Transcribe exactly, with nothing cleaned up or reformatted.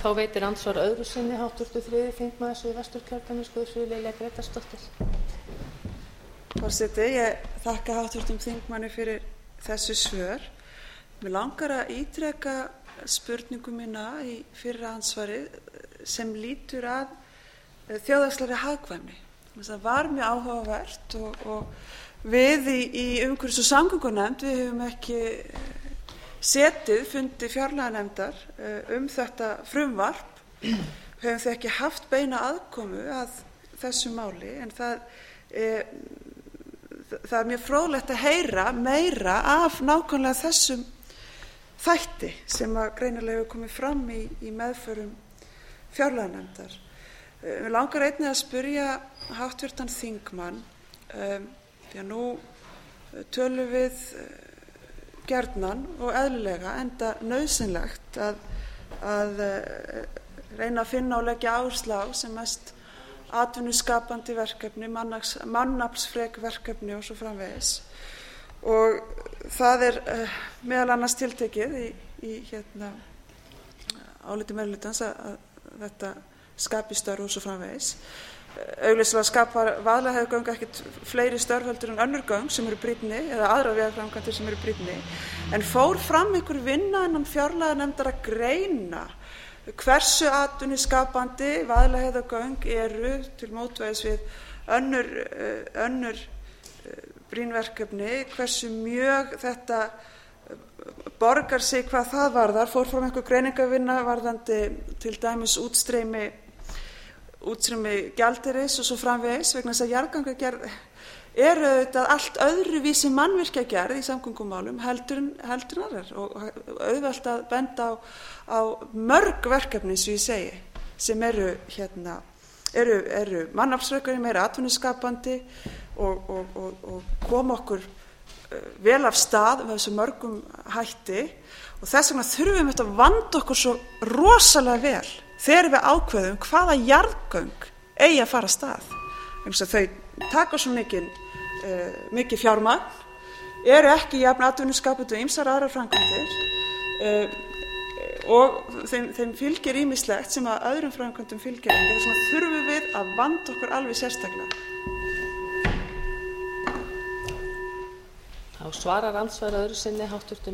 Þá veitir andsvar öðru sinni háttvirtur þriðji þingmaður Suðvesturkjördæmis Guðfríður Lilja Grétarsdóttir. Forseti, ég þakka háttvirtum þingmanni fyrir þessu svör. Mig langar að ítreka spurningu mína í fyrra andsvari sem lýtur að þjóðhagslegri hagkvæmni. Það var mjög áhugavert og, og við í, í umhverfis- og samgöngunefnd við höfum ekki setið fundi fjárlaganefndar um þetta frumvarp, höfum þau ekki haft beina aðkomu að þessu máli, en það, e, það er mjög fróðlegt að heyra meira af nákvæmlega þessum þætti sem að greinilega hefur komið fram í, í meðförum fjárlaganefndar. Mér langar einnig að spyrja háttvirtan þingmann, um, því að nú tölum við gjarnan og eðlilega enda nauðsynlegt að, að reyna að finna og leggja áherslu á sem mest atvinnuskapandi verkefni, mannaflsfrek verkefni og svo framvegis. Og það er uh, meðal annars tiltekið í, í hérna, áliti meirihlutans að, að þetta skapi störf og svo framvegis. Augljóslega skapar Vaðlaheiðargöng ekkert fleiri störf heldur en önnur göng sem eru brýnni eða aðrar vegaframkvæmdir sem eru brýnni, en fór fram einhver vinna innan fjárlaganefndar að greina hversu atvinnuskapandi Vaðlaheiðargöng eru til mótvægis við önnur, önnur brýnverkefni, hversu mjög þetta borgar sig hvað það varðar. Fór fram einhver greiningarvinna varðandi til dæmis útstreymi útstreymi gjaldeyris og svo framvegis, vegna þess að jarðgangagerð er auðvitað allt öðruvísi mannvirkjagerð í samgöngumálum heldur en heldur en aðrar, og auðvelt að benda á, á mörg verkefni sem ég segi sem eru hérna eru, eru mannaflsfrekari, meira atvinnuskapandi og, og, og, og koma okkur vel af stað með þessu mörgum hætti, og þess vegna þurfum við að vanda okkur svo rosalega vel þegar við ákveðum hvaða jarðgöng eigi að fara af stað. Þau taka svo mikið, uh, mikið fjármagn, eru ekki jafn atvinnuskapandi og ýmsar aðrar framkvæmdir, uh, og þeim, þeim fylgir ýmislegt sem að öðrum framkvæmdum fylgir ekki. Þess vegna þurfum við að vanda okkur alveg sérstaklega. Þá svarar andsvar öðru sinni háttvirtur